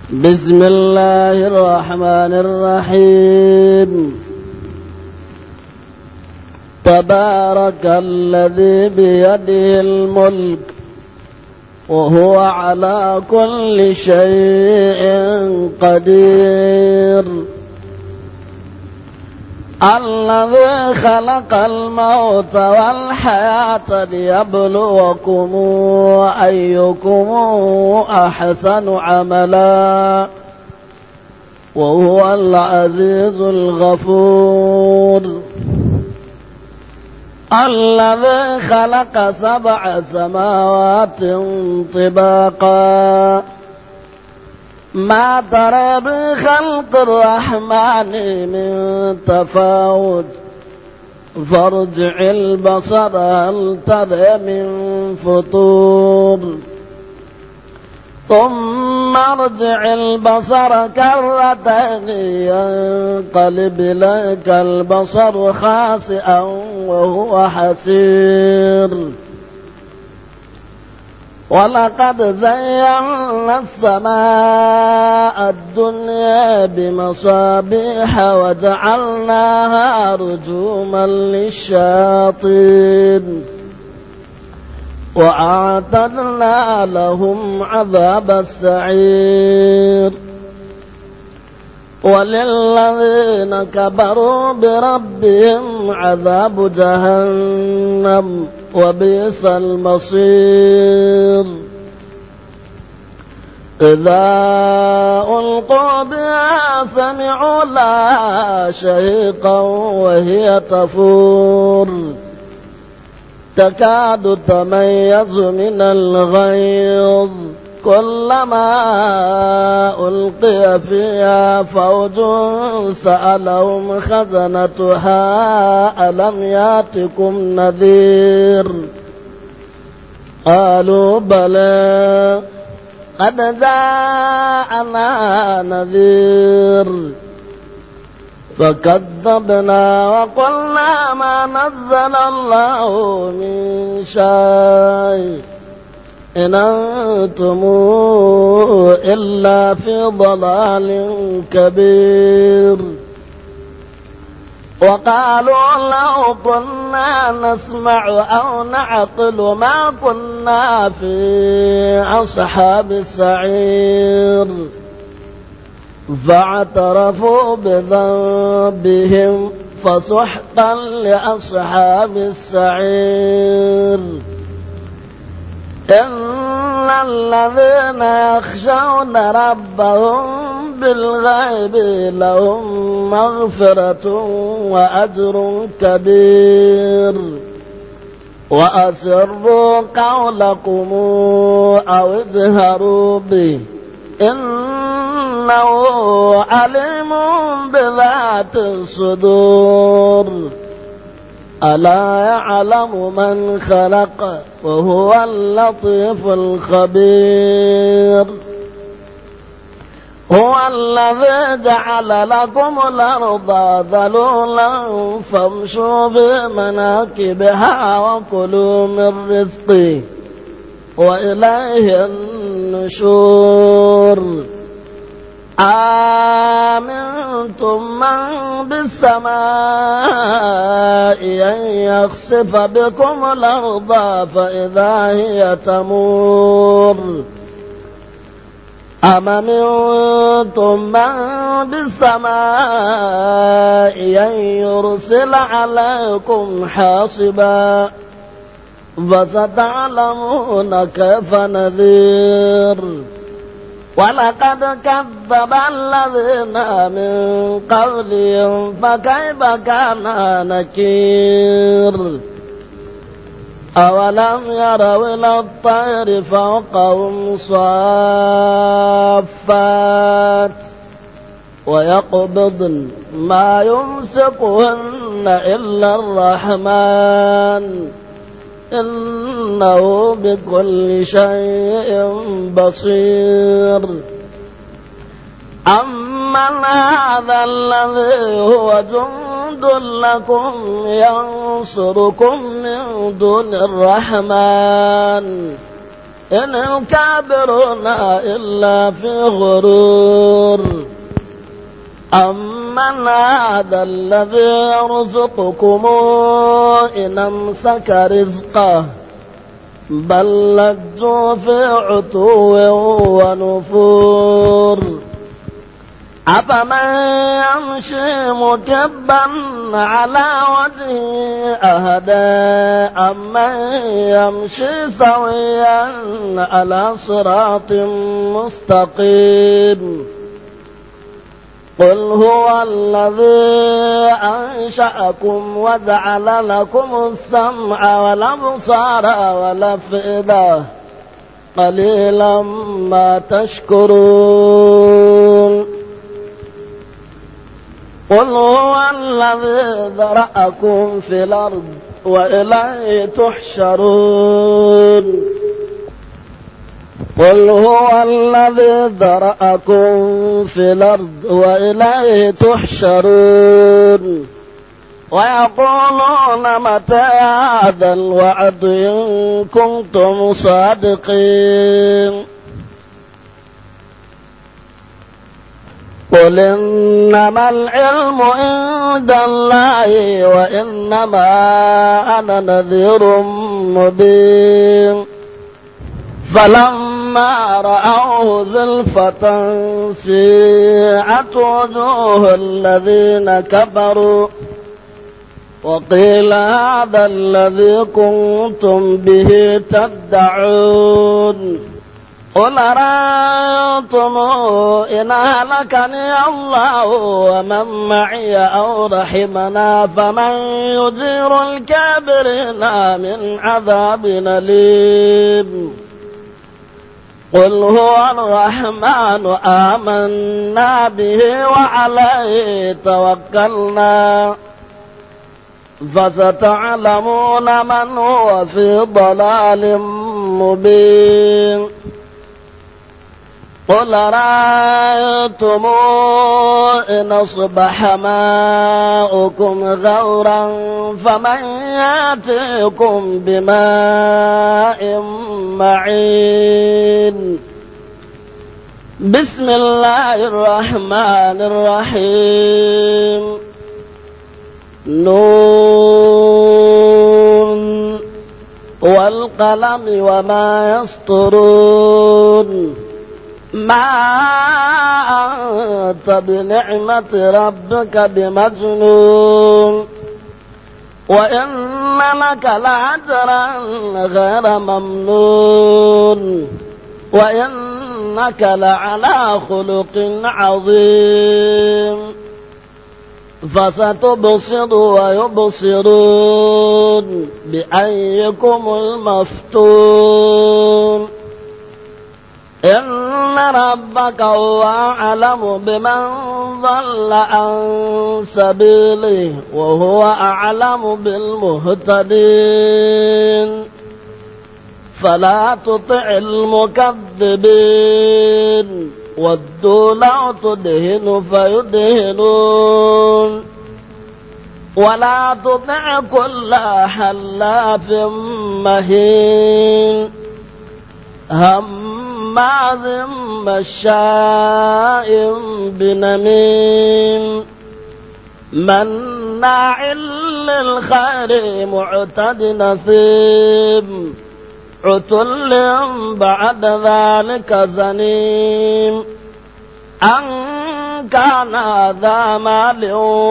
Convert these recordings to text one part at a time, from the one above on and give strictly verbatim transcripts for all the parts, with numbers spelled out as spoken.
بسم الله الرحمن الرحيم. تبارك الذي بيده الملك وهو على كل شيء قدير. الذي خلق الموت والحياة ليبلوكم أيكم أحسن عملا وهو العزيز الغفور. الذي خلق سبع سماوات طباقا ما ترى بخلق الرحمن من تفاوت فارجع البصر هل ترى من فطور ثم ارجع البصر كرتين ينقلب إليك البصر خاسئا وهو حسير. ولقد زينا السماء الدنيا بمصابيح وجعلناها رجوما للشياطين وأعتدنا لهم عذاب السعير. وللذين كفروا بربهم عذاب جهنم وبئس المصير. إذا ألقوا بها سمعوا لها شهيقا وهي تفور تكاد تميز من الغيظ كلما ألقي فيها فوج سألهم خزنتها ألم يأتكم نذير قالوا بلى قد جاءنا نذير فكذبنا وقلنا ما نزل الله من شيء إن أنتم إلا في ضلال كبير. وقالوا لو كنا نسمع أو نعقل ما كنا في أصحاب السعير فاعترفوا بذنبهم فسحقا لأصحاب السعير. إن الذين يخشون ربهم بالغيب لهم مغفرة وأجر كبير. وأسروا قولكم أو اجهروا به إنه عليم بذات الصدور. ألا يعلم من خلق وهو اللطيف الخبير. هو الذي جعل لكم الأرض ذلولا فامشوا بمناكبها وكلوا من رزقه وإليه النشور. آمنتم من بالسماء أن يخسف بكم الأرض فإذا هي تمور أم أمنتم من بالسماء أن يرسل عليكم حاصبا فستعلمون كيف نذير. ولقد كذب الذين من قبلهم فكيف كان نكير. أولم يروا إلى الطير فوقهم صافات ويقبضن ما يمسكهن إلا الرحمن إنه بكل شيء بصير. أمن هذا الذي هو جند لكم ينصركم من دون الرحمن إن الكافرون إلا في غرور أمن هذا الذي يرزقكم إن أمسك رزقه بل لجوا في عتو ونفور أفمن يمشي مكبا على وجهه أهدى أمن يمشي سويا على صراط مستقيم قل هو الذي أنشأكم وجعل لكم السمع والأبصار والأفئدة قليلا ما تشكرون قل هو الذي ذرأكم في الأرض وإليه تحشرون قل هو الذي ذرأكم في الأرض وإليه تحشرون ويقولون متى هذا الوعد إن كنتم صادقين قل إنما العلم عند الله وإنما أنا نذير مبين فلما رأوه زلفة سيئت وجوه الذين كفروا وقيل هذا الذي كنتم به تدعون قل أرأيتم إن أهلكني الله ومن معي أو رحمنا فمن يجير الكافرين من عذاب أليم قل هو الرحمن آمنا به وعليه توكلنا فستعلمون من هو في ضلال مبين قل رأيتم إن أصبح ماؤكم غورا فمن يأتيكم بماء معين بسم الله الرحمن الرحيم نون والقلم وما يسطرون ما أنت بنعمة ربك بمجنون وإن لك لأجرا غير ممنون وإنك لعلى خلق عظيم فستبصر ويبصرون بأيكم المفتون إن ربك هو أعلم بمن ضل عن سبيله وهو أعلم بالمهتدين فلا تطع المكذبين ودوا لو تدهن فيدهنون ولا تطع كل حلاف مهين هماز مشاء بنميم مناع للخير معتد نثيم عتل بعد ذلك زنيم أن كان ذا مال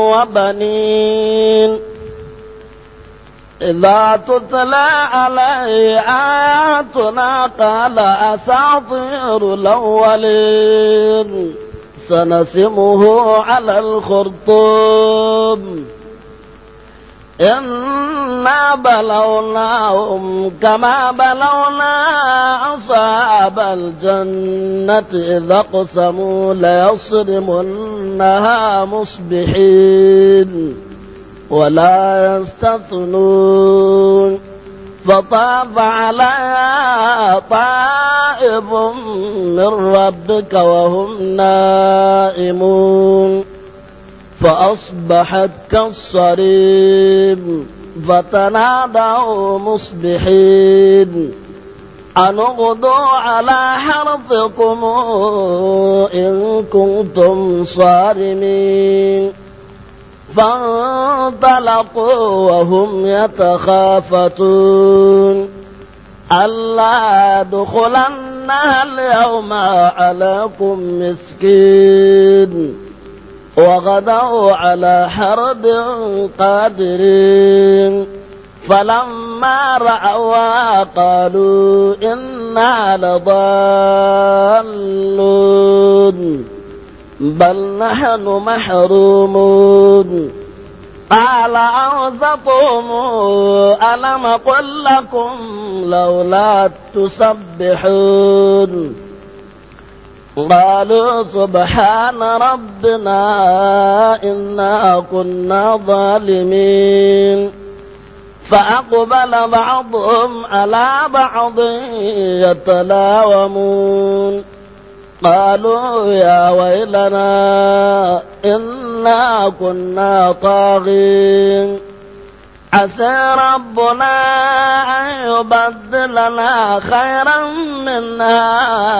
وبنين إذا تتلى عليه آياتنا قال أساطير الأولين سنسمه على الخرطوم إنا بلوناهم كما بلونا أصحاب الجنة إذا اقسموا ليصرمنها مصبحين ولا يستثنون فطاف عليها طائف من ربك وهم نائمون فأصبحت كالصريم فتنادوا مصبحين أن اغدوا على حرثكم إن كنتم صارمين فانطلقوا وهم يتخافتون ألا يدخلنها اليوم عليكم مسكين وغدوا على حرب قادرين فلما رأوا قالوا إنا لضالون بل نحن محرومون قال أوسطهم ألم قل لكم لولا تسبحون قالوا سبحان ربنا إنا كنا ظالمين فأقبل بعضهم على بعض يتلاومون قالوا يا ويلنا إنا كنا طاغين عسى ربنا أن يبدلنا خيرا منها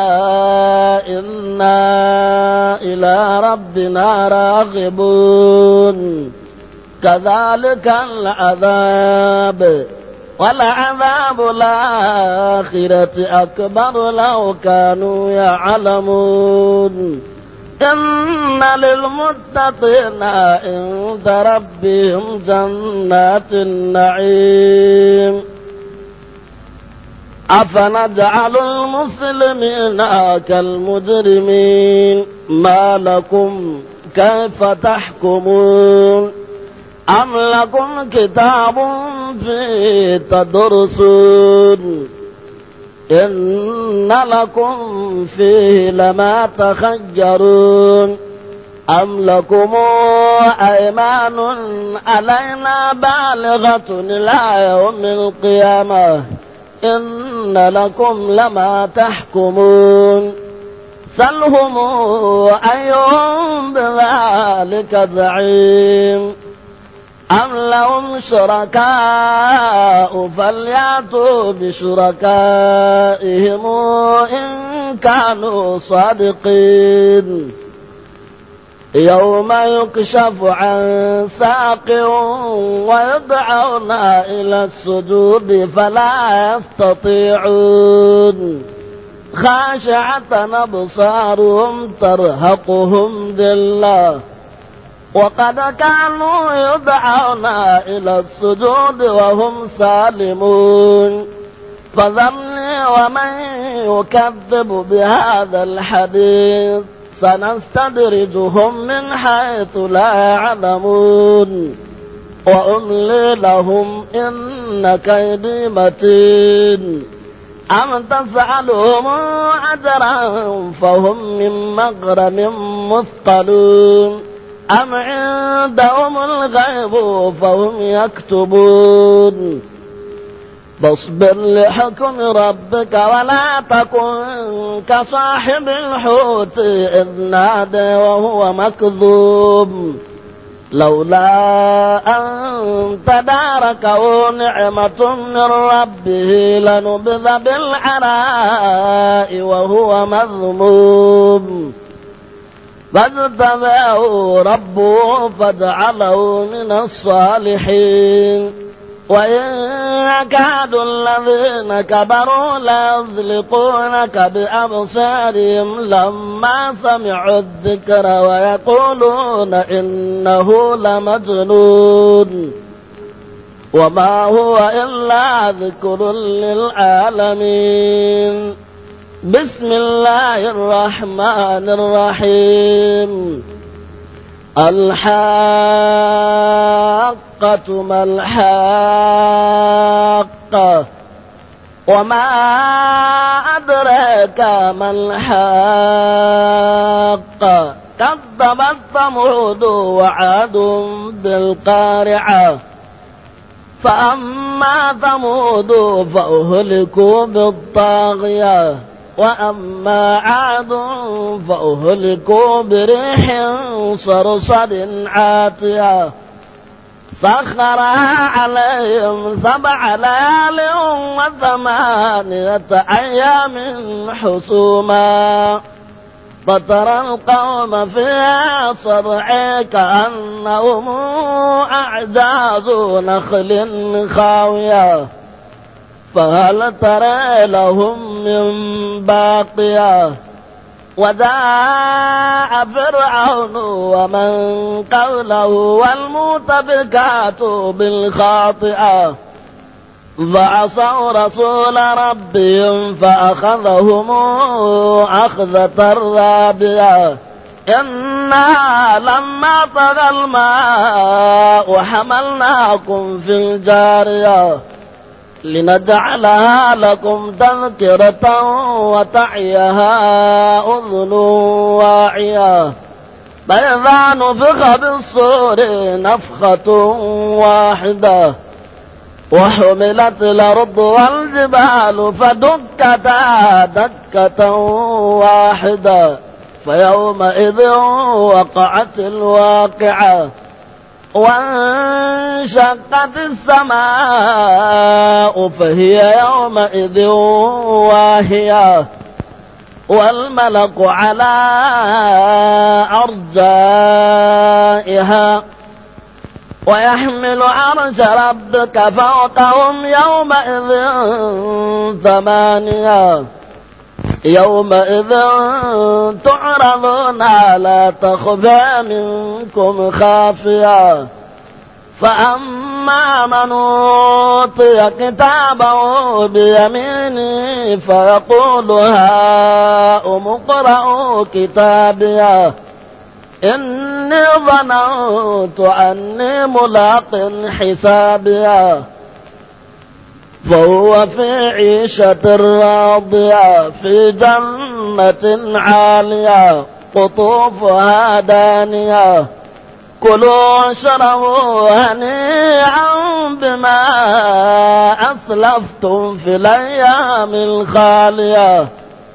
إنا إلى ربنا راغبون كذلك العذاب ولعذاب الآخرة أكبر لو كانوا يعلمون إن للمتقين عند ربهم جنات النعيم أفنجعل المسلمين كالمجرمين ما لكم كيف تحكمون أم لكم كتاب فيه تدرسون إن لكم فيه لما تخيرون أم لكم أيمان علينا بالغة إلى يوم القيامة إن لكم لما تحكمون سلهم أيهم بذلك زعيم أم لهم شركاء فليأتوا بشركائهم إن كانوا صادقين يوم يكشف عن ساق ويدعون إلى السجود فلا يستطيعون خاشعة أبصارهم ترهقهم ذلة وقد كانوا يدعون إلى السجود وهم سالمون فذرني ومن يكذب بهذا الحديث سنستدرجهم من حيث لا يعلمون وأملي لهم إن كيدي متين أم تسألهم أجرا فهم من مغرم مثقلون أم عندهم الغيب فهم يكتبون فاصبر لحكم ربك ولا تكن كصاحب الحوت إذ نادى وهو مكذوب لولا أن تداركه نعمة من ربه لنبذ بالعراء وهو مذموم فاجتباه ربه فاجعله من الصالحين وإن يكاد الذين كبروا ليزلقونك بأبصارهم لما سمعوا الذكر ويقولون إنه لمجنون وما هو إلا ذكر للعالمين بسم الله الرحمن الرحيم الحاقة ما الحاقة وما أدراك ما الحاقة كذبت ثمود وعاد بالقارعة فأما ثمود فأهلكوا بالطاغية وأما عاد فأهلكوا بريح صرصر عاتية سخرها عليهم سبع ليال وثمانية أيام حسوما فترى القوم فيها صرعى كأنهم أعجاز نخل خاوية فهل ترى لهم من باقية وجاء فرعون ومن قبله والمؤتفكات بالخاطئة فعصوا رسول ربهم فأخذهم أخذة رابية إنا لما طغى الماء حملناكم في الجارية لنجعلها لكم تذكرة وتعيها أذن واعية فإذا نفخ بالصور نفخة واحدة وحملت الأرض والجبال فدكتا دكة واحدة فيومئذ وقعت الواقعة وانشقت السماء فهي يومئذ واهية والملك على أرجائها ويحمل عرش ربك فوقهم يومئذ ثمانية يومئذ تعرضون لا تخفى منكم خافية فأما من أوتي كتابه بيمينه فيقول هاؤم اقرءوا كتابيه إني ظننت أني ملاق حسابيه فهو في عيشة راضية في جنة عالية قطوفها دانية كلوا واشربوا هنيئا بما أسلفتم في الأيام الخالية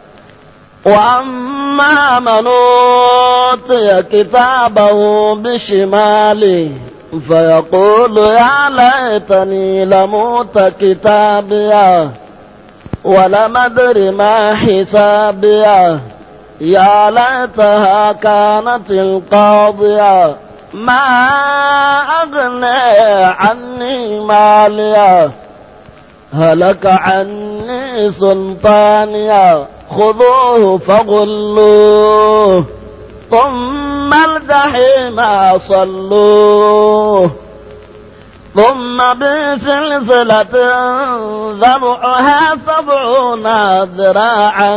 وأما من أوتي كتابه بشماله فيقول يا ليتني لموت كتابيه ولم أدر ما حسابيه يا ليتها كانت القاضية ما أغنى عني ماليه هلك عني سلطانيه خذوه فغلوه ثم الجحيم صلوه ثم بسلسلة ذرعها سبعون ذراعا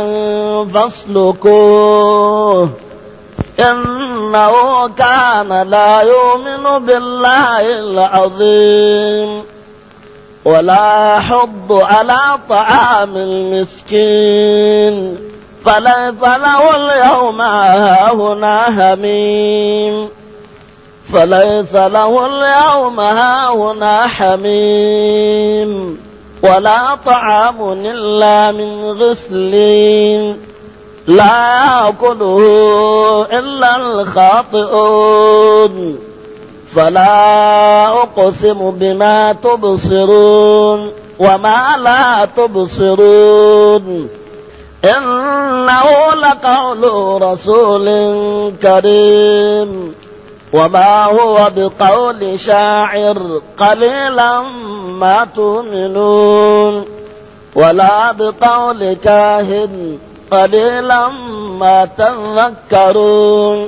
فاسلكوه إنه كان لا يؤمن بالله العظيم ولا يحض على طعام المسكين فليس له اليوم هاهنا هميم فليس له اليوم هاهنا حميم ولا طعام إلا من غسلين لا يأكله إلا الخاطئون فلا أقسم بما تبصرون وما لا تبصرون إنه لقول رسول كريم وما هو بقول شاعر قليلا ما تؤمنون ولا بقول كاهن قليلا ما تذكرون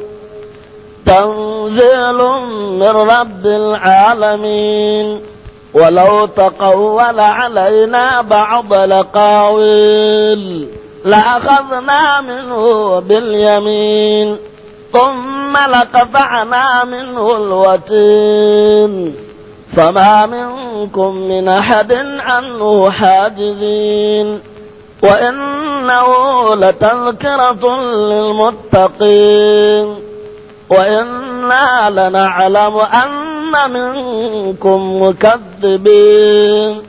تنزيل من رب العالمين ولو تقول علينا بعض الأقاويل لأخذنا منه باليمين ثم لقطعنا منه الوتين فما منكم من أحد عنه حاجزين وإنه لتذكرة للمتقين وإنا لنعلم أن منكم مكذبين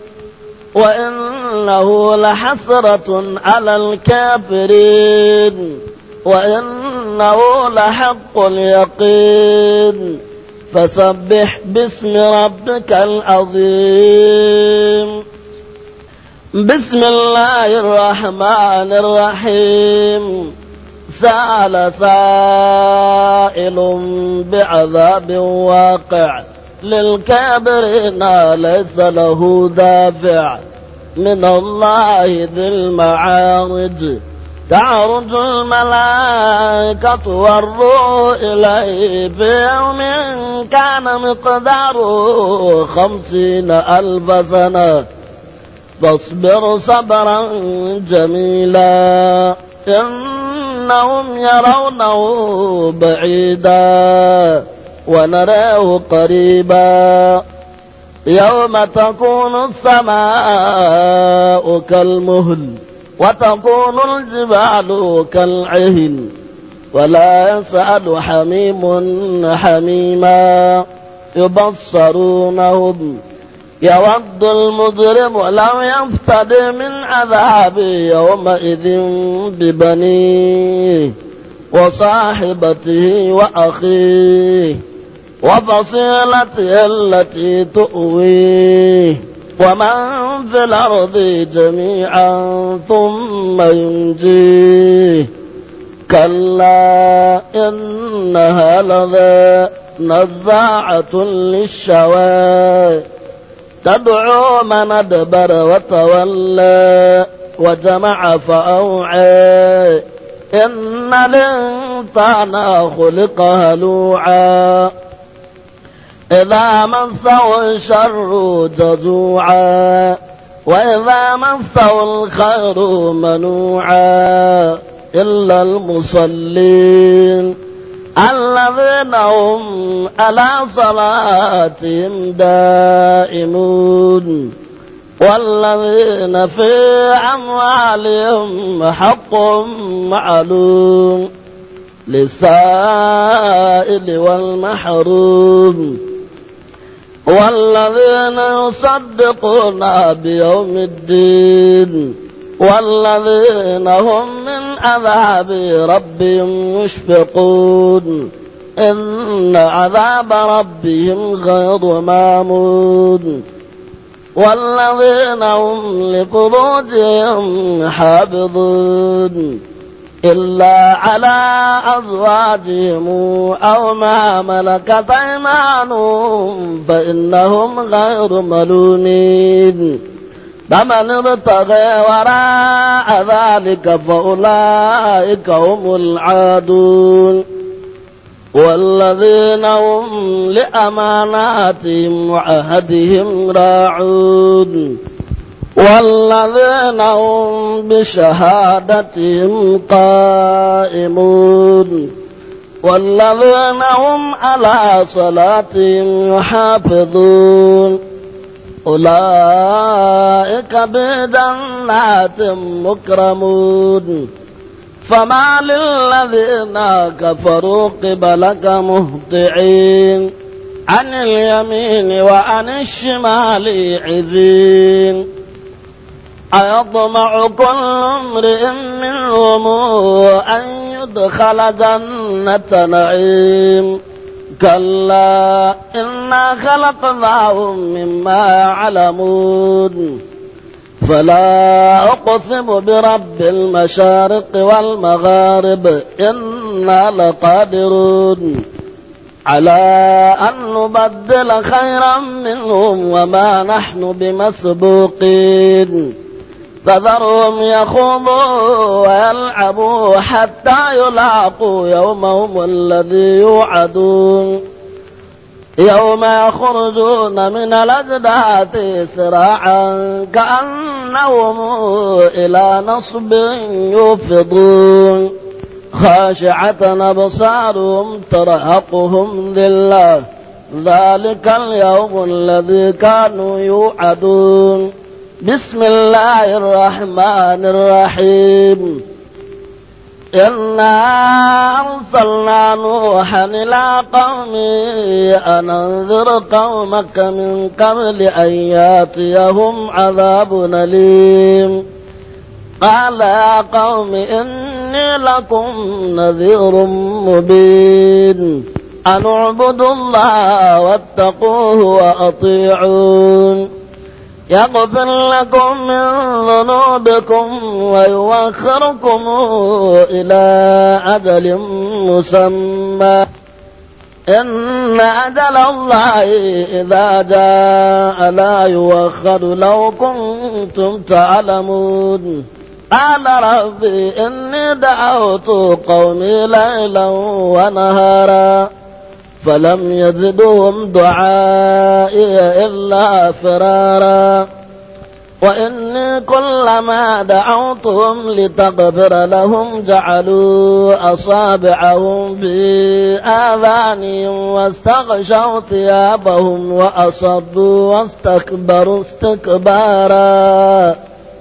وإنه لحسرة على الكافرين وإنه لحق اليقين فسبح باسم ربك العظيم. بسم الله الرحمن الرحيم. سأل سائل بعذاب واقع للكافرين ليس له دافع من الله ذي المعارج. تعرج الملائكة والروح إليه في يوم كان مقداره خمسين ألف سنة فاصبر صبرا جميلا إنهم يرونه بعيدا ونراه قريبا يوم تكون السماء كالمهل وتكون الجبال كالعهن ولا يسأل حميم حميما يبصرونهم يود المجرم لو يفتدي من عذاب يومئذ ببنيه وصاحبته وأخيه وفصيلته التي تؤويه ومن في الأرض جميعا ثم ينجيه كلا إنها لظى نزاعة للشوى تدعو من أدبر وتولى وجمع فأوعى إن الإنسان خلق هلوعا إذا مسه الشر جزوعا وإذا مسه الخير منوعا إلا المصلين الذين هم على صلاتهم دائمون والذين في أموالهم حق معلوم للسائل والمحروم والذين يصدقون بيوم الدين والذين هم من عذاب ربهم مشفقون إن عذاب ربهم غير مامون والذين هم لفروجهم حافظون إلا على أزواجهم أو ما ملكت أيمانهم فإنهم غير ملومين فمن ابتغى وراء ذلك فأولئك هم العادون والذين هم لأماناتهم وعهدهم راعون والذين هم بشهادتهم قائمون والذين هم على صلاتهم يحافظون أولئك بجنات مكرمون فما للذين كفروا قبلك مهطعين عن اليمين وعن الشمال عزين أيطمع كل امرئ منهم أن يدخل جنة نعيم كلا إنا خلقناهم مما يعلمون فلا أقسم برب المشارق والمغارب إنا لقادرون على أن نبدل خيرا منهم وما نحن بمسبوقين فذرهم يخوضوا ويلعبوا حتى يلاقوا يومهم الذي يوعدون يوم يخرجون من الأجداث سراعا كأنهم إلى نصب يوفضون خاشعة أبصارهم ترهقهم ذلة ذلك اليوم الذي كانوا يوعدون بسم الله الرحمن الرحيم إنا أرسلنا نوحا إلى قومه أن أنذر قومك من قبل أن يأتيهم عذاب أليم قال يا قوم إني لكم نذير مبين أن اعبدوا الله واتقوه وأطيعون يغفر لكم من ذنوبكم ويؤخركم إلى أجل مسمى إن أجل الله إذا جاء لا يؤخر لو كنتم تعلمون قال ربي إني دعوت قومي ليلا ونهارا فلم يزدهم دعائي إلا فرارا وإني كلما دعوتهم لتغفر لهم جعلوا أصابعهم في آذانهم واستغشوا ثيابهم وأصروا واستكبروا استكبارا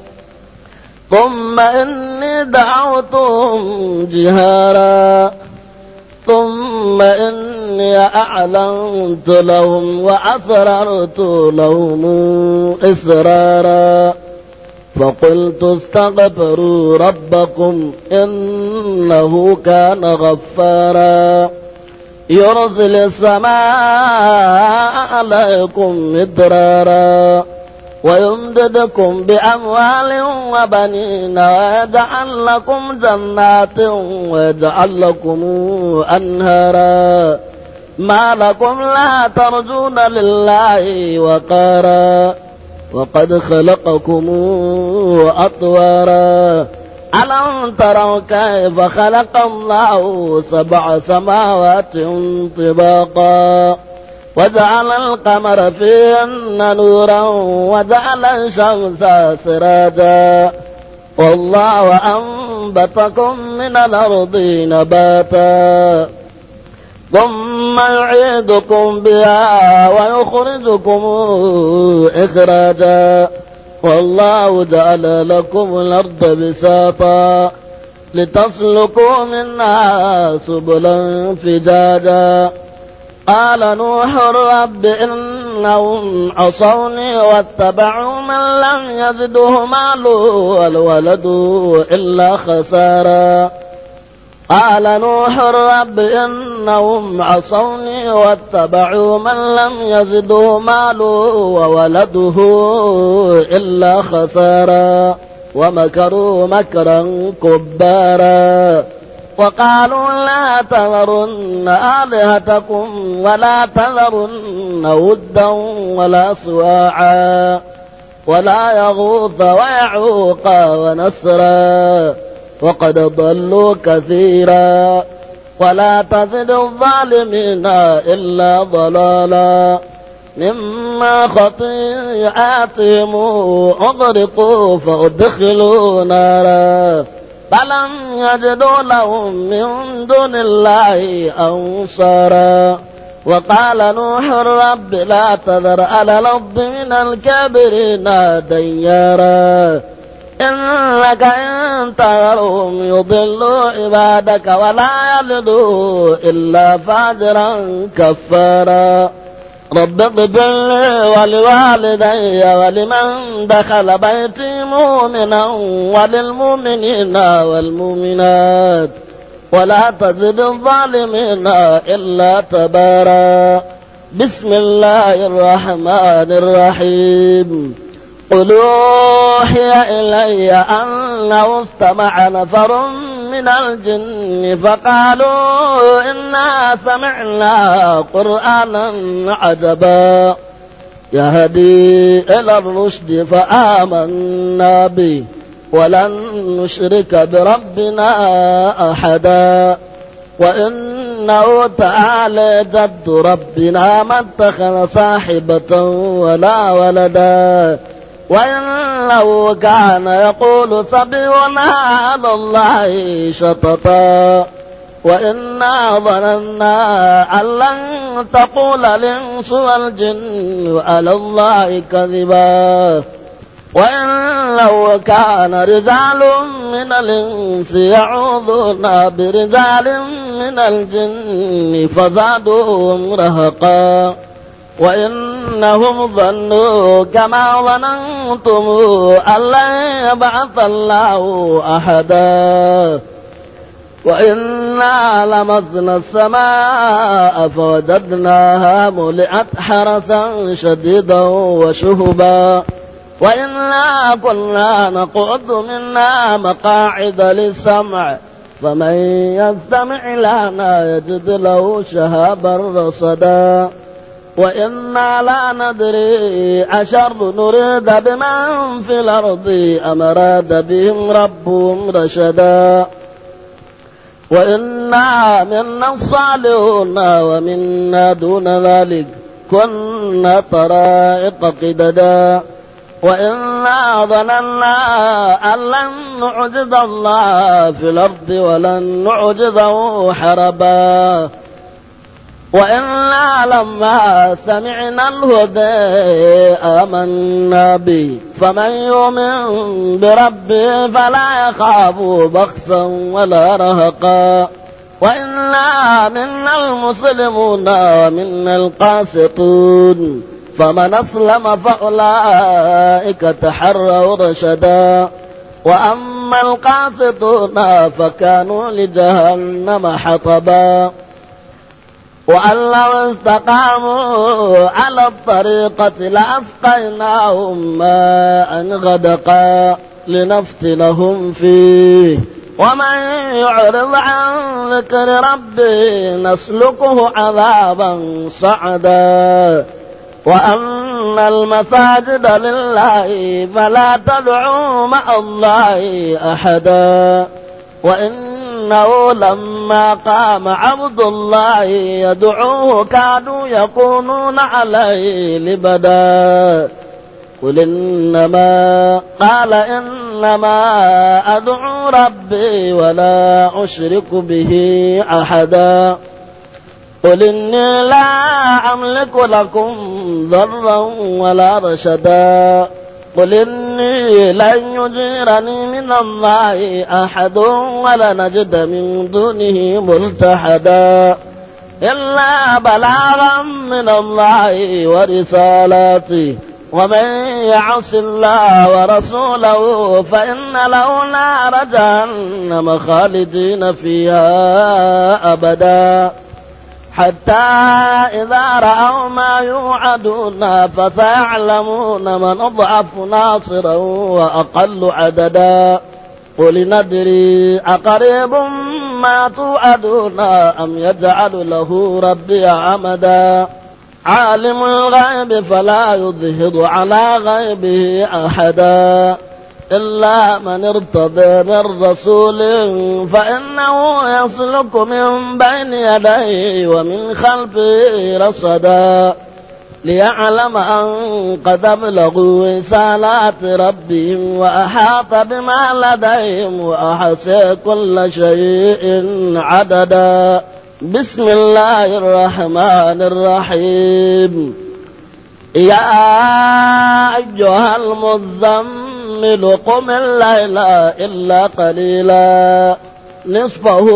ثم إني دعوتهم جهارا ثم إني أعلنت لهم وأسررت لهم إسرارا فقلت استغفروا ربكم إنه كان غفارا يرسل السماء عليكم مدرارا ويمددكم بأموال وبنين ويجعل لكم جنات ويجعل لكم أنهارا ما لكم لا ترجون لله وقارا وقد خلقكم أطوارا ألم تروا كيف خلق الله سبع سماوات طباقا وجعل القمر فيهن نورا وجعل الشمس سراجا والله أنبتكم من الأرض نباتا ثم يعيدكم بها ويخرجكم إخراجا والله جعل لكم الأرض بساطا لتسلكوا منها سبلا فجاجا قال نوح رب إنهم عصوني واتبعوا من لم يزده ماله والولد إلا خسارا قال نوح رب إنهم عصوني واتبعوا من لم يزده ماله وولده إلا خسارا ومكروا مكرا كبارا وقالوا لا تذرن آلهتكم ولا تذرن ودا ولا سواعا ولا يغوث ويعوق ونسرا وقد ضلوا كثيرا ولا تزد الظالمين إلا ضلالا مما خطيئاتهم أغرقوا فأدخلوا نارا فلم يجدوا لهم من دون الله أنصارا وقال نوح رب لا تذر على الأرض من الكافرين ديارا إنك إن تذرهم يضلوا عبادك ولا يلدوا إلا فاجرا كفارا رب اغفر لي ولوالدي ولمن دخل بيتي مؤمنا وللمؤمنين والمؤمنات ولا تزد الظالمين إلا تبارا بسم الله الرحمن الرحيم قل أوحي إلي أنه استمع نفر من الجن فقالوا إنا سمعنا قرآنا عجبا يهدي إلى الرشد فآمنا به ولن نشرك بربنا أحدا وإنه تعالى جد ربنا ما اتخذ صاحبة ولا ولدا وإنه كان يقول سبينا على الله شططا وإنا ظننا أن لن تقول الإنس والجن على الله كذبا وإنه كان رجال من الإنس يعوذون برجال من الجن فزادوهم رهقا وإنهم ظنوا كما ظننتم أن لن يبعث الله أحدا وإنا لمسنا السماء فوجدناها ملئت حرسا شديدا وشهبا وإنا كنا نقعد منا مقاعد للسمع فمن يستمع لنا يجد له شهابا رصدا وإنا لا ندري أشر نريد بمن في الأرض أم أراد بهم ربهم رشدا وإنا منا الصالحون ومنا دون ذلك كنا طرائق قددا وإنا ظننا أن لن نعجز الله في الأرض ولن نعجزه حربا وإنا لما سمعنا الهدى آمنا به فمن يؤمن بربه فلا يخاف بخسا ولا رهقا وإنا منا المسلمون ومنا القاسطون فمن أسلم فأولئك تحروا رشدا وأما القاسطون فكانوا لجهنم حطبا وأن لو استقاموا على الطريقة لأسقيناهم ماء غدقا لنفتنهم فيه ومن يعرض عن ذكر ربه نسلكه عذابا صعدا وأن المساجد لله فلا تدعوا مع الله أحدا وإنه لما قام عبد الله يدعوه كادوا يكونون عليه لبدا قل إنما قال إنما أدعو ربي ولا أشرك به أحدا قل إني لا أملك لكم ضرا ولا رشدا قل إني لن يجيرني من الله أحد ولنجد من دونه ملتحدا إلا بلاغا من الله ورسالاته ومن يعص الله ورسوله فإن له نار جهنم خالدين فيها أبدا حتى إذا رأوا ما يوعدون فسيعلمون من أضعف ناصرا وأقل عددا قل ندري أقريب ما توعدون أم يجعل له ربي عمدا عالم الغيب فلا يظهر على غيبه أحدا إلا من ارتضى من رسول فإنه يسلك من بين يديه ومن خلفه رصدا ليعلم أن قد أبلغوا رسالات ربهم وأحاط بما لديهم وأحصى كل شيء عددا بسم الله الرحمن الرحيم يا أيها المزمل قم الليل إلا قليلا نصفه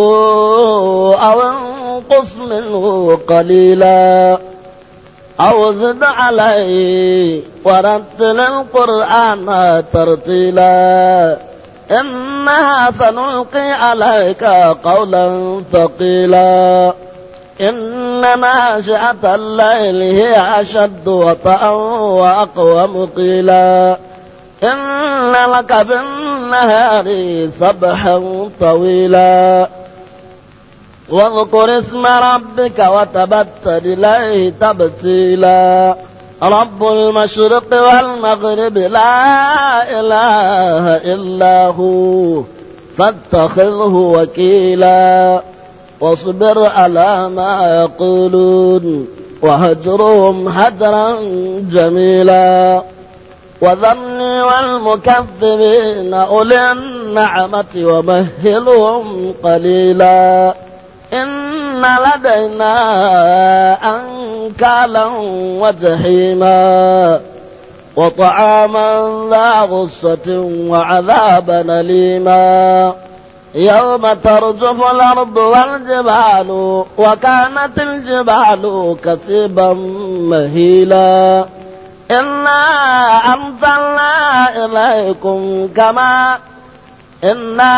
أو انقص منه قليلا أو زد عليه ورتل القرآن ترتيلا إنها سنلقي عليك قولا ثقيلا إن ناشئة الليل هي أشد وطئا وأقوم قيلا إن لك بالنهار سبحا طويلا واذكر اسم ربك وتبتل إليه تبتيلا رب المشرق والمغرب لا إله إلا هو فاتخذه وكيلا واصبر على ما يقولون وهجرهم هجرا جميلا وذرني والمكذبين أولي النعمة ومهلهم قليلا إن لدينا أنكالا وجحيما وطعاما ذا غصة وعذابا أليما يوم ترجف الأرض والجبال وكانت الجبال كثيبا مهيلا إنا أرسلنا إليكم كما إنا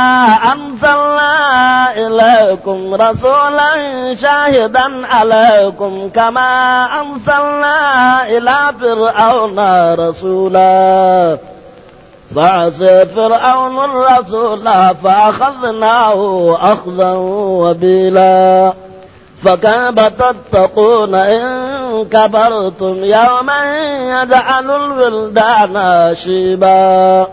أرسلنا إليكم رسولا شاهدا عليكم كما أرسلنا إلى فرعون رسولا فعصى فرعون الرسول فأخذناه أخذا وبيلا فكيف تتقون إن كبرتم يوما يجعل الولدان شيبا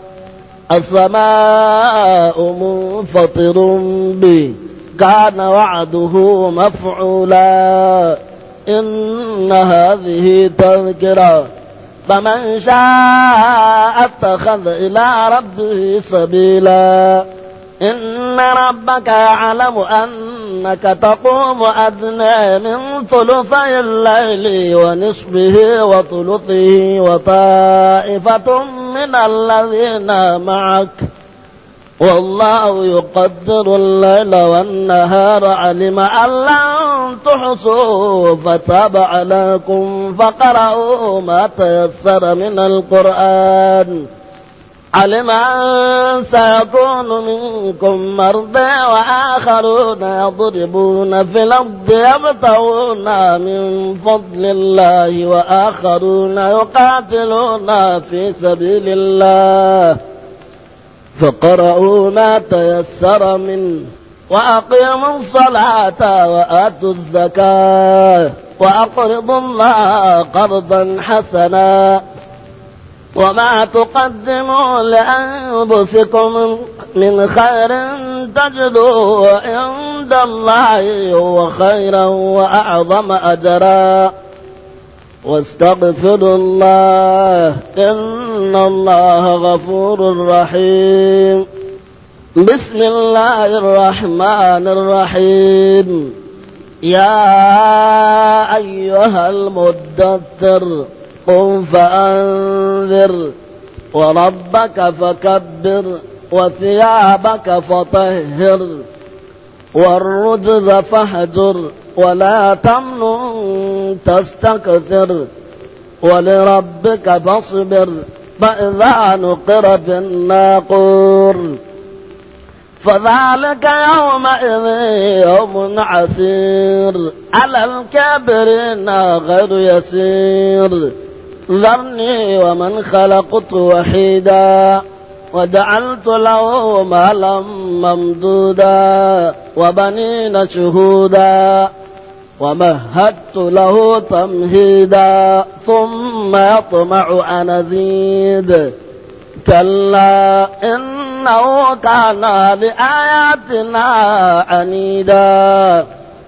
السماء منفطر به كان وعده مفعولا إن هذه تذكرة فمن شاء اتخذ إلى ربه سبيلا إن ربك يعلم أنك تقوم أدنى من ثلثي الليل ونصفه وثلثه وطائفة من الذين معك والله يقدر الليل والنهار علم أن لن تحصوا فتاب عليكم فقرأوا ما تيسر من القرآن علم أن سيكون منكم مرضى وآخرون يضربون في الأرض يبتغون من فضل الله وآخرون يقاتلون في سبيل الله فقرأوا ما تيسر منه وأقيموا الصلاة وآتوا الزكاة وأقرضوا الله قرضا حسنا وما تقدموا لأنفسكم من خير تجدوه عند الله هو خيرا وأعظم أجرا واستغفروا الله إن الله غفور رحيم بسم الله الرحمن الرحيم يا أيها المدثر قم فأنذر وربك فكبر وثيابك فطهر والرجز فاهجر ولا تمنن تستكثر ولربك فاصبر فإذا نقر في الناقور فذلك يومئذ يوم عسير على الكافرين غير يسير ذرني ومن خلقت وحيدا وجعلت له مالا ممدودا وبنين شهودا ومهدت له تمهيدا ثم يطمع أن أزيد كلا إنه كان لآياتنا عنيدا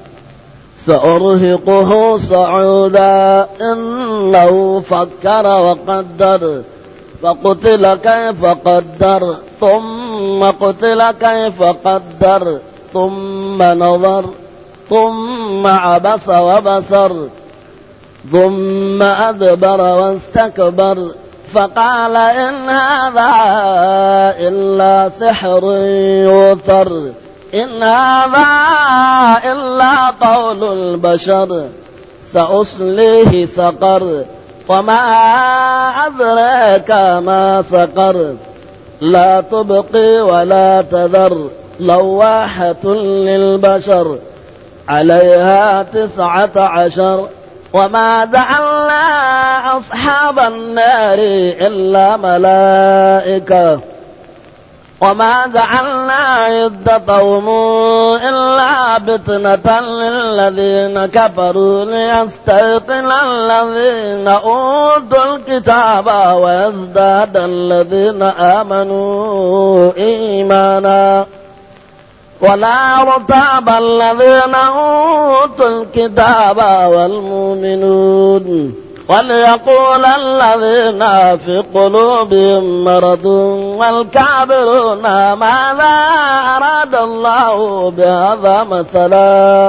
سأرهقه صعودا إنه فكر وقدر فقتل كيف قدر ثم قتل كيف قدر ثم نظر ثم عبس وبصر ثم أدبر واستكبر فقال إن هذا إلا سحر يؤثر إن هذا إلا قول البشر سأصليه سقر وما أدراك ما سقر لا تبقي ولا تذر لواحة للبشر عليها تسعة عشر وما جعلنا أصحاب النار إلا ملائكة وما جعلنا عدتهم إلا فتنة للذين كفروا ليستيقن الذين أوتوا الكتاب ويزداد الذين آمنوا إيمانا ولا ارتاب الذين أوتوا الكتاب والمؤمنون وليقول الذين في قلوبهم مرض والكافرون ماذا أراد الله بهذا مثلا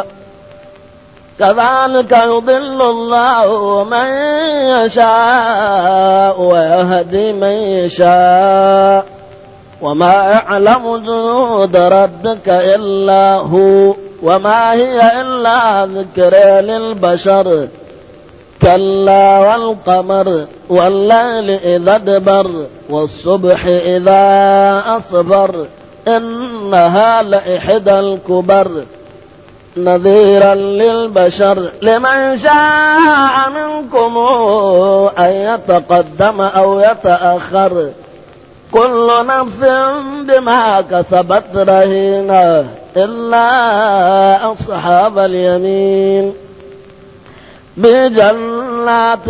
كذلك يضل الله من يشاء ويهدي من يشاء وما يعلم جنود ربك إلا هو وما هي إلا ذكر للبشر كلا والقمر والليل إذا ادبر والصبح إذا أصبر إنها لإحدى الكبر نذيرا للبشر لمن شاء منكم أن يتقدم أو يتأخر كل نفس بما كسبت رهينة إلا أصحاب اليمين بجنات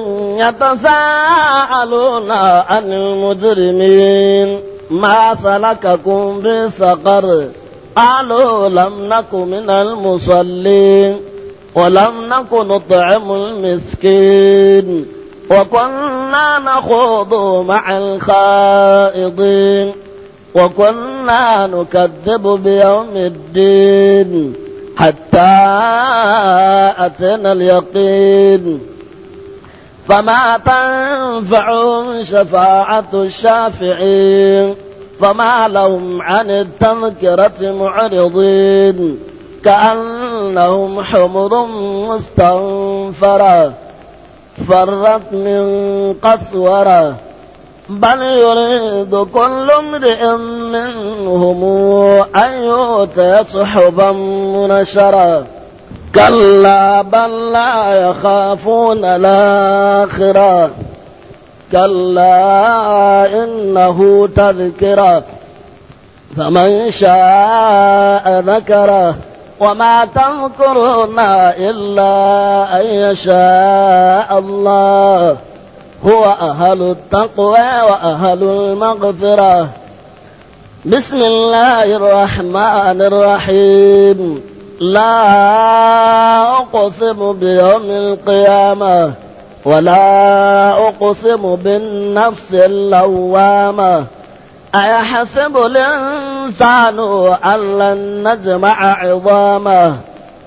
يتساءلون عن المجرمين ما سلككم بسقر قالوا لم نك من المصلين ولم نك نطعم المسكين وكنا نخوض مع الخائضين وكنا نكذب بيوم الدين حتى أتينا اليقين فما تنفعهم شفاعة الشافعين فما لهم عن التذكرة معرضين كأنهم حمر مستنفرة فرت من قسورة بل يريد كل امرئ منهم أن يؤتى صحبا منشرا كلا بل لا يخافون الآخرة كلا إنه تذكرة فمن شاء ذكره وما تذكرون إلا أن يشاء الله هو أهل التقوى وأهل المغفرة بسم الله الرحمن الرحيم لا أقسم بيوم القيامة ولا أقسم بالنفس اللوامة أيحسب الإنسان أن لن نجمع عظامه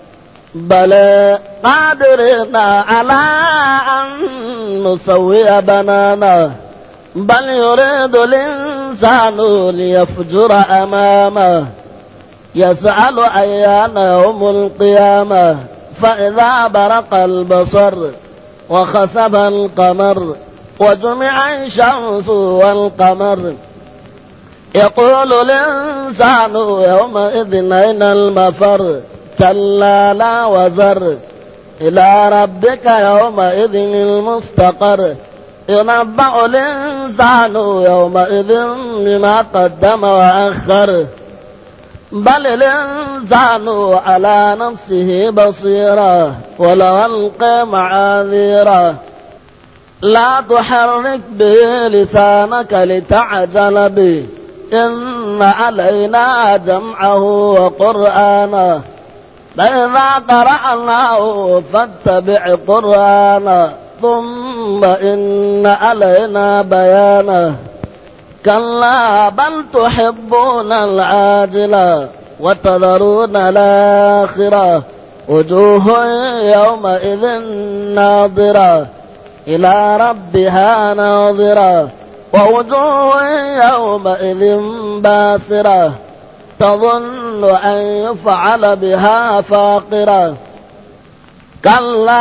بلى قادرين على أن نسوي بنانه بل يريد الإنسان ليفجر أمامه يسأل أيان يوم القيامة فإذا برق البصر وخسف القمر وجمع الشمس والقمر يقول الإنسان يومئذ أين المفر كلا لا وزر إلى ربك يومئذ المستقر ينبأ الإنسان يومئذ بما قدم وأخر بل الإنسان على نفسه بصيرا ولو ألقى معاذيرا لا تحرك به لسانك لتعجل به إن علينا جمعه وقرآنه فإذا قرأناه فاتبع قرآنه ثم إن علينا بيانه كلا بل تحبون العاجلة وتذرون الآخرة وجوه يومئذ ناظرة إلى ربها ناظرة ووجوه يومئذ باسرة تظن أن يفعل بها فاقرة كلا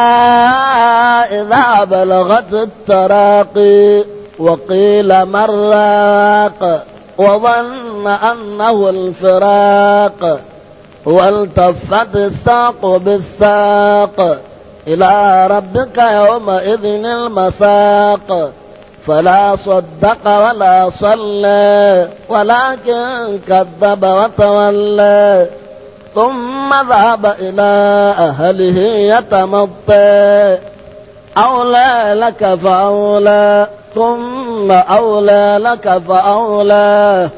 إذا بلغت التراقي وقيل من راق وظن أنه الفراق والتفت الساق بالساق إلى ربك يومئذ المساق فلا صدق ولا صلى ولكن كذب وتولى ثم ذهب إلى أهله يتمطى أولى لك فأولى ثم أولى لك فأولى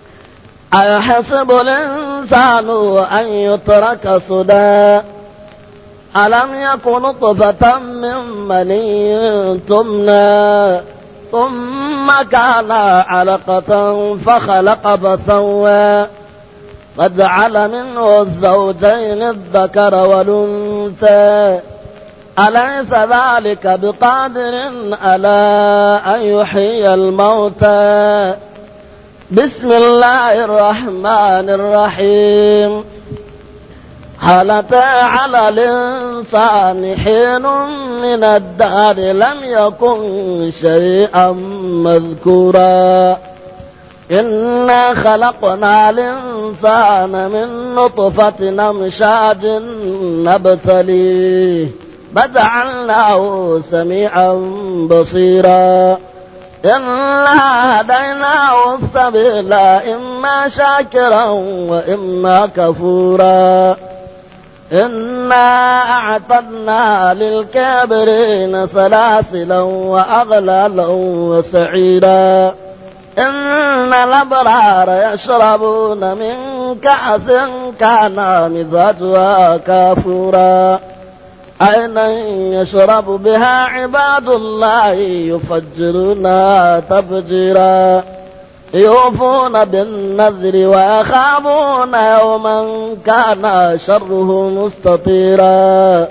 أيحسب الإنسان أن يترك سدى ألم يكن نطفة من مني تمنى ثم كان علقة فخلق فسوى فجعل منه الزوجين الذكر والأنثى أليس ذلك بقادر على أن يحيي الموتى بسم الله الرحمن الرحيم هل على الإنسان حين من الدهر لم يكن شيئا مذكورا إنا خلقنا الإنسان من نطفة أمشاج نبتليه فجعلناه سميعا بصيرا إنا هديناه السبيل إما شاكرا وإما كفورا إنا أعتدنا للكافرين سلاسلا وأغلالا وسعيرا إن الأبرار يشربون من كأس كان مزاجها كافورا عينا يشرب بها عباد الله يفجرونها تفجيرا يوفون بالنذر ويخافون يوما كان شره مستطيرا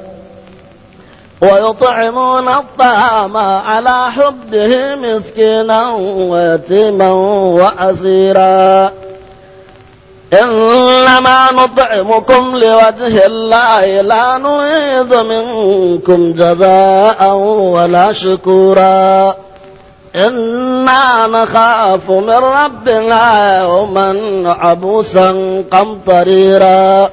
ويطعمون الطعام على حبه مسكينا ويتيما وأسيرا إنما نطعمكم لوجه الله لا نريد منكم جزاء ولا شكورا إنا نخاف من ربنا يوما عبوسا قمطريرا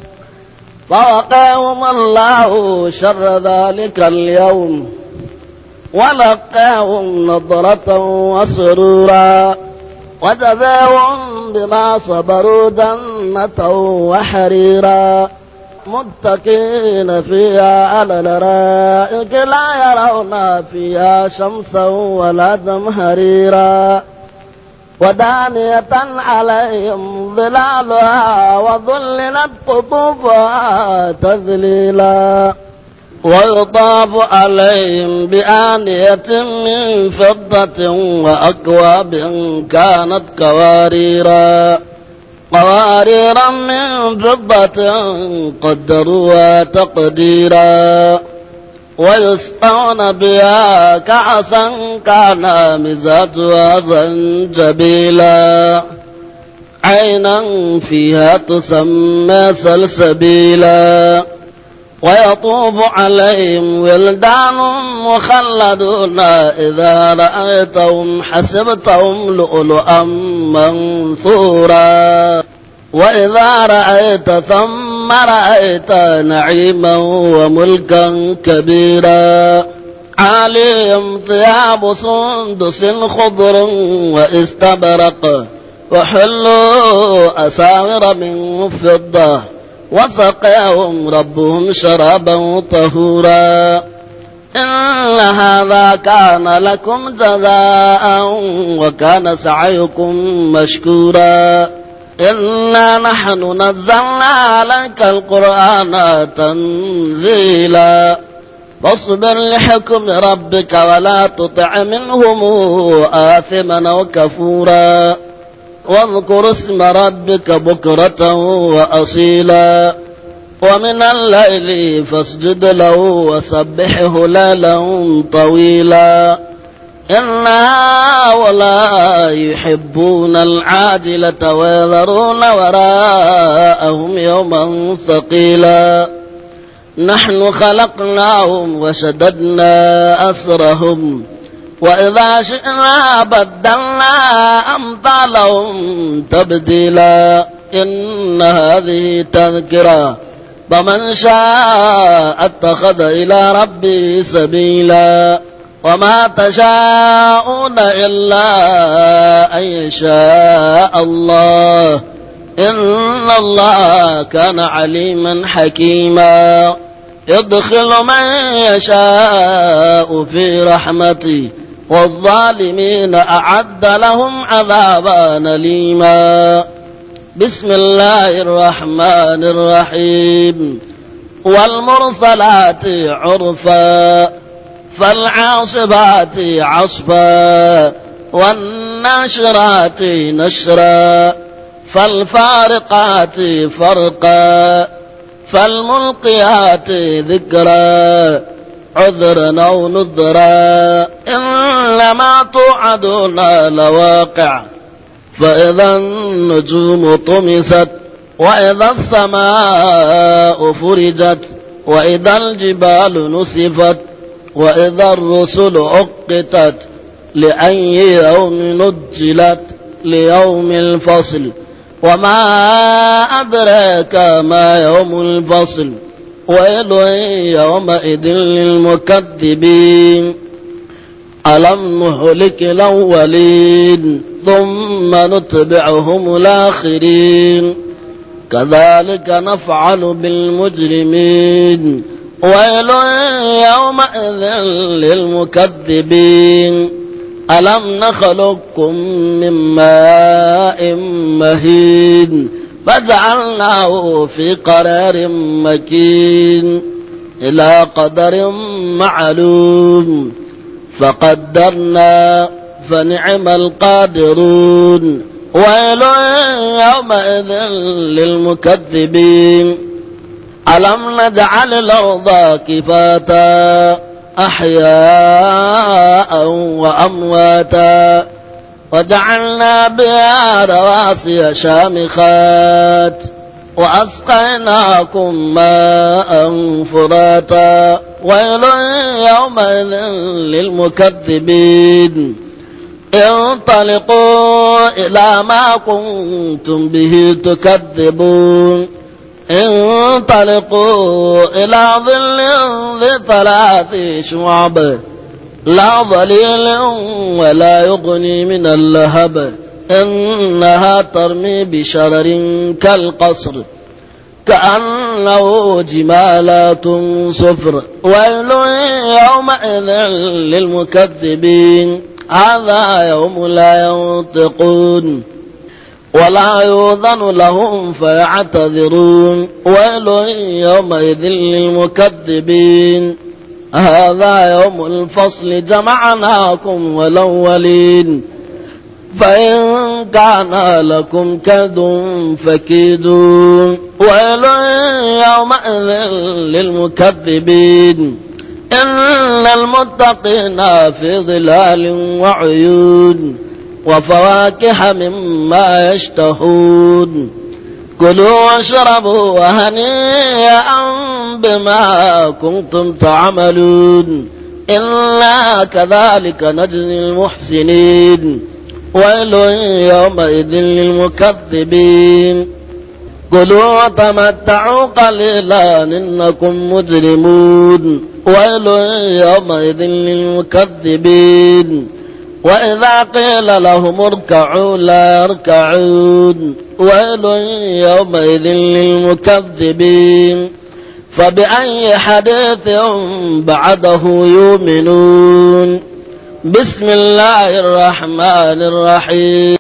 فوقاهم الله شر ذلك اليوم ولقاهم نضرة وسرورا وجزاهم بما صبروا جنة وحريرا متكئين فيها على الأرائك لا يرون فيها شمسا ولا زمهريرا ودانية عليهم ظلالها وظللت قطوفها تذليلا ويطاف عليهم بآنية من فضة وأكواب كانت قواريرا قواريرا من فضة قدروها تقديرا ويسقون بها كأسا كان مزاجها زنجبيلا عينا فيها تسمى سلسبيلا ويطوف عليهم ولدان مخلدون إذا رأيتهم حسبتهم لؤلؤا منثورا وإذا رأيت ثم رأيت نعيما وملكا كبيرا عاليهم ثياب سندس خضر واستبرق وحلوا أساور من فضة وسقاهم ربهم شرابا طهورا إن هذا كان لكم جزاء وكان سعيكم مشكورا إنا نحن نزلنا عليك القرآن تنزيلا فاصبر لحكم ربك ولا تطع منهم آثما وكفورا واذكر اسم ربك بكرة وأصيلا ومن الليل فاسجد له وسبحه ليلا طويلا إن هؤلاء يحبون العاجلة ويذرون وراءهم يوما ثقيلا نحن خلقناهم وشددنا أسرهم وإذا شئنا بدلنا أمثالهم تبديلا إن هذه تذكرة فمن شاء اتخذ إلى ربه سبيلا وما تشاءون إلا أن يشاء الله إن الله كان عليما حكيما يدخل من يشاء في رحمته والظالمين أعد لهم عذابا أليما بسم الله الرحمن الرحيم والمرسلات عرفا فالعاصبات عصفا والناشرات نشرا فالفارقات فرقا فالملقيات ذكرا عذرا أو نذرا إنما توعدون لواقع فإذا النجوم طمست وإذا السماء فرجت وإذا الجبال نسفت وإذا الرسل عقتت لأي يوم نجلت ليوم الفصل وما أدراك ما يوم الفصل ويل يومئذ للمكذبين ألم نهلك الأولين ثم نتبعهم الآخرين كذلك نفعل بالمجرمين ويل يومئذ للمكذبين ألم نخلقكم من ماء مهين فجعلناه في قرار مكين إلى قدر معلوم فقدرنا فنعم القادرون ويل يومئذ للمكذبين ألم نجعل الأرض كفاتا أحياء وأمواتا وجعلنا بها رواسي شامخات وأسقيناكم ماء فراتا ويل يومئذ للمكذبين انطلقوا إلى ما كنتم به تكذبون انطلقوا إلى ظل ذي ثلاث شعب لا ظليل ولا يغني من اللهب إنها ترمي بشرر كالقصر كأنه جمالات صفر ويل يومئذ للمكذبين هذا يوم لا ينطقون ولا يؤذن لهم فيعتذرون ويل يومئذ للمكذبين هذا يوم الفصل جمعناكم والأولين فإن كان لكم كيد فكيدون ويل يومئذ للمكذبين إن المتقين في ظلال وعيون وفواكه مما يشتهون كلوا واشربوا وهنيئا بما كنتم تعملون إنا كذلك نجزي المحسنين ويل يومئذ للمكذبين كلوا وتمتعوا قليلا إنكم مجرمون ويل يومئذ للمكذبين وإذا قيل لهم اركعوا لا يركعون ويل يومئذ للمكذبين فبأي حديث بعده يؤمنون بسم الله الرحمن الرحيم